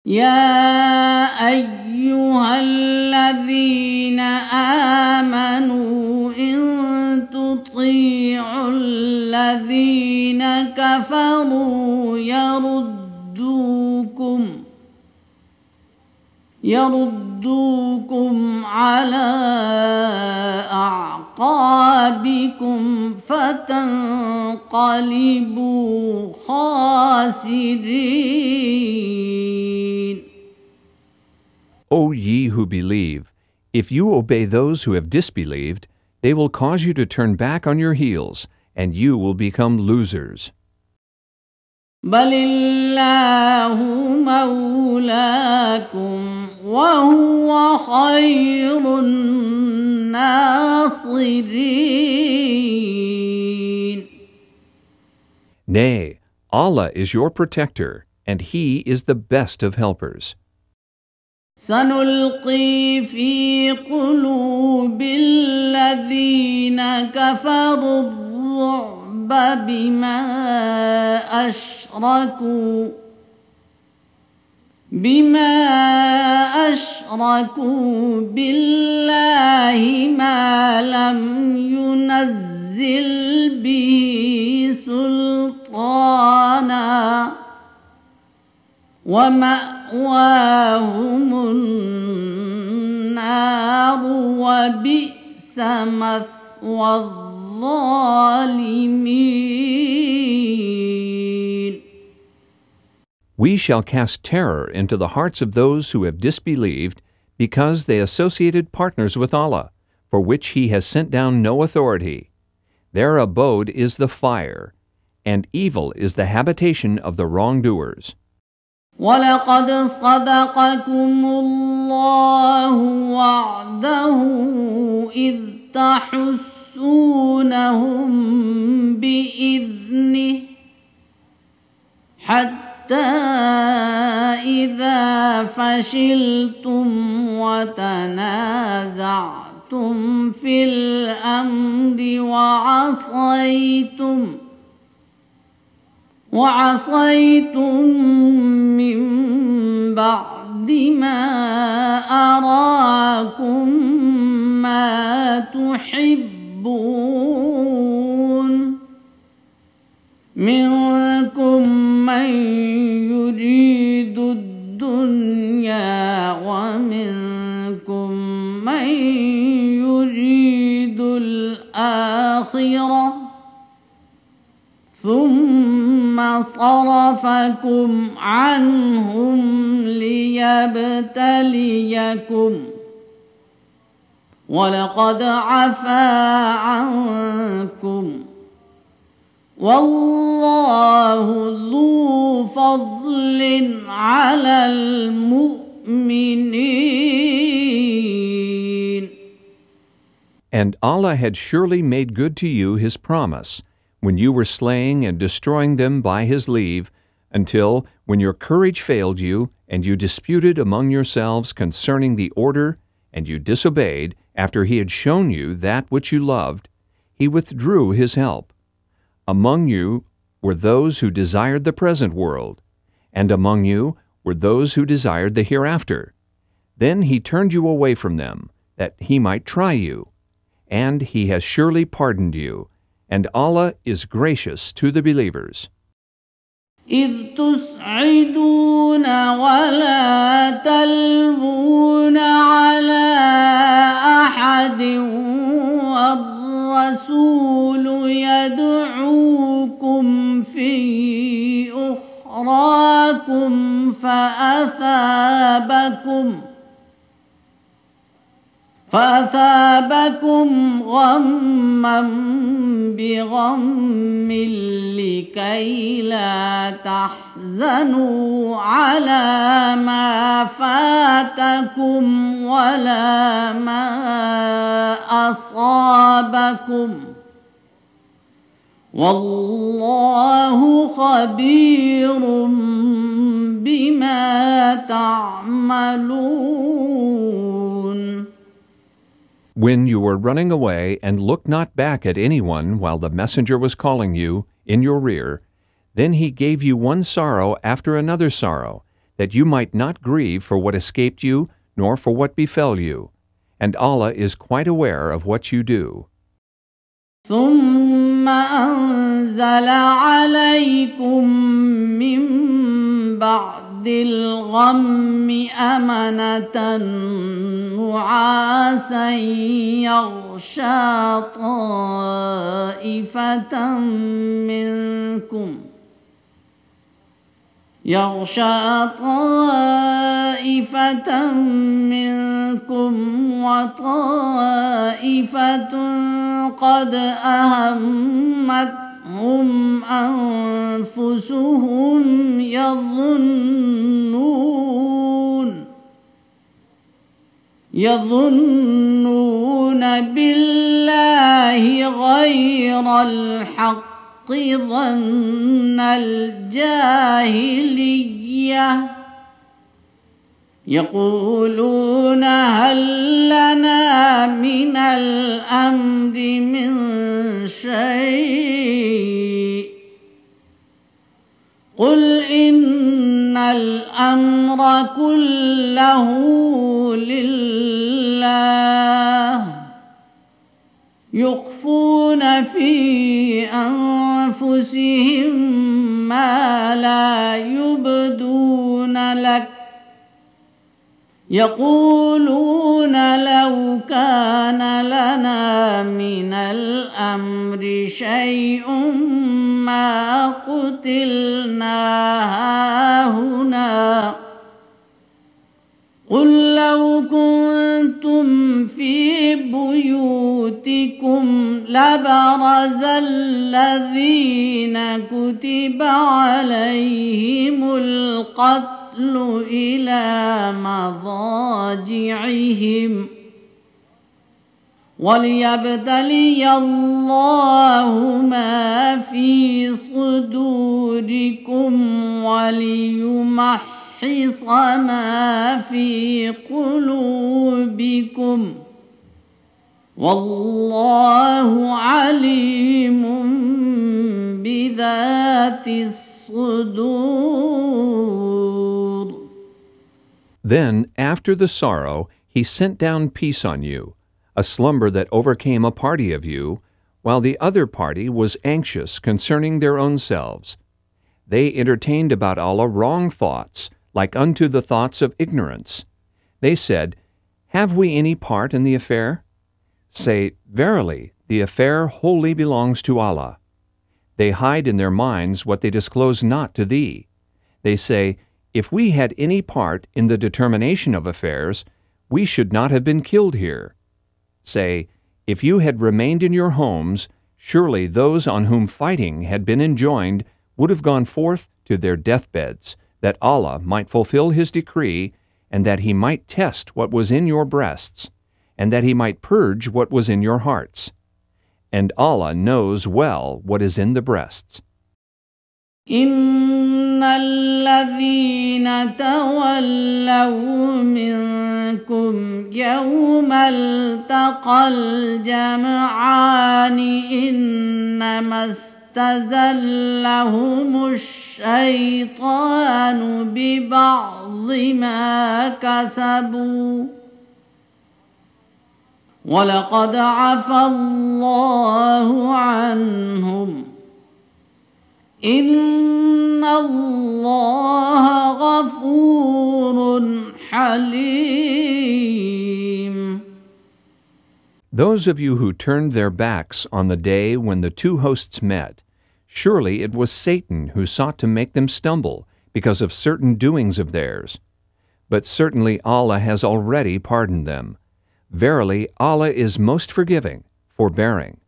يا أيها الذين آمنوا إن تطيعوا الذين كفروا يردوكم على أعقابكم فتنقلبوا خاسرين. O ye who believe, if you obey those who have disbelieved, they will cause you to turn back on your heels, and you will become losers. بل الله مولاكم وهو خير الناصرين. Nay, Allah is your protector, and He is the best of helpers. سنلقي في قلوب الذين كفروا الرعب بما أشركوا بالله ما لم ينزل به سلطانا ومأواهم النار وبئس مثوى الظالمين. We shall cast terror into the hearts of those who have disbelieved because they associated partners with Allah, for which He has sent down no authority. Their abode is the fire, and evil is the habitation of the wrongdoers. وَلَقَدْ صَدَقَكُمُ اللَّهُ وَعْدَهُ إِذْ تَحُسُّونَهُم بِإِذْنِهِ حَتَّى إِذَا فَشِلْتُمْ وَتَنَازَعْتُمْ فِي الْأَمْرِ وعصيتم من بعد ما أراكم ما تحبون منكم من يريد الدنيا ومنكم من يريد الآخرة ثم صرفكم عنهم ليبتليكم ولقد عفا عنكم والله ذو فضل على المؤمنين. And Allah had surely made good to you His promise, when you were slaying and destroying them by His leave, until, when your courage failed you, and you disputed among yourselves concerning the order, and you disobeyed, after He had shown you that which you loved, He withdrew His help. Among you were those who desired the present world, and among you were those who desired the hereafter. Then He turned you away from them, that He might try you, and He has surely pardoned you, and Allah is gracious to the believers. إذ تسعدون ولا تلوون على أحد والرسول يدعوكم في أخراكم فأثابكم غما بغم لكي لا تحزنوا على ما فاتكم ولا ما أصابكم والله خبير بما تعملون. When you were running away and looked not back at anyone while the messenger was calling you in your rear, then He gave you one sorrow after another sorrow, that you might not grieve for what escaped you, nor for what befell you. And Allah is quite aware of what you do. ثم أنزل عليكم من بعد الغم أمنة نعاسا يغشى طائفة منكم وطائفة قد أهمتهم أنفسهم يظنون بالله غير الحق ظن الجاهلية يقولون هل لنا من الأمر من شيء قل إن الأمر كله لله يخفون في أنفسهم ما لا يبدون لك يقولون لو كان لنا من الأمر شيء ما قتلنا هاهنا قل لو كنتم في بيوتكم لبرز الذين كتب عليهم القتل إلى مضاجعهم وليبتلي الله ما في صدوركم وليمحص ما في قلوبكم والله عليم بذات الصدور. Then, after the sorrow, he sent down peace on you, a slumber that overcame a party of you, while the other party was anxious concerning their own selves. They entertained about Allah wrong thoughts, like unto the thoughts of ignorance. They said, Have we any part in the affair? Say, Verily, the affair wholly belongs to Allah. They hide in their minds what they disclose not to thee. They say, If we had any part in the determination of affairs, we should not have been killed here. Say, If you had remained in your homes, surely those on whom fighting had been enjoined would have gone forth to their deathbeds, that Allah might fulfill His decree, and that He might test what was in your breasts, and that He might purge what was in your hearts. And Allah knows well what is in the breasts. إن الذين تولوا منكم يوم التقى الجمعان إنما استزلهم الشيطان ببعض ما كسبوا ولقد عفا الله عنهم إن الله غفور حليم. Those of you who turned their backs on the day when the two hosts met, surely it was Satan who sought to make them stumble because of certain doings of theirs. But certainly Allah has already pardoned them. Verily, Allah is most forgiving, forbearing.